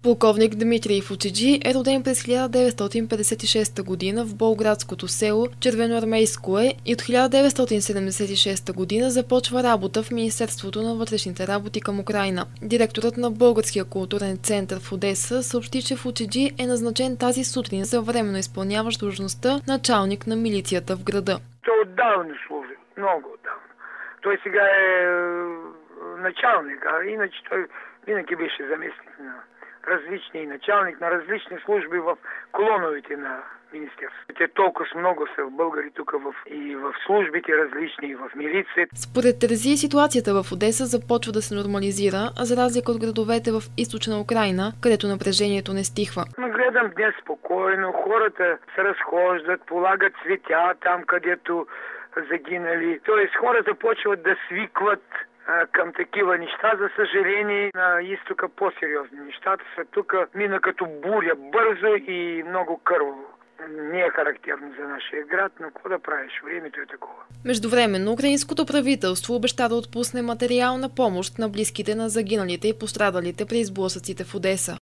Полковник Дмитрий Фучиджи е роден през 1956 година в болградското село Червеноармейское и от 1976 година започва работа в Министерството на вътрешните работи към Украйна. Директорът на Българския културен център в Одеса съобщи, че Фучиджи е назначен тази сутрин за временно изпълняващ длъжността началник на милицията в града. Той отдавна служи, много отдавна. Той сега е началник, а иначе той винаги беше заместник на различни началник на различни служби в колоновете на министерството. Те толкова много са в българи тук и в службите различни, и в милицията. Според Терези ситуацията в Одеса започва да се нормализира, а за разлика от градовете в източна Украйна, където напрежението не стихва. Гледам днес спокойно, хората се разхождат, полагат цветя там, където загинали. Тоест хората почват да свикват към такива неща. За съжаление, на изтока по-сериозни. Нещата са тук мина като буря, бързо и много кърваво. Не е характерно за нашия град, но какво да правиш? Времето е такова. Междувременно, украинското правителство обеща да отпусне материална помощ на близките на загиналите и пострадалите при сблъсъците в Одеса.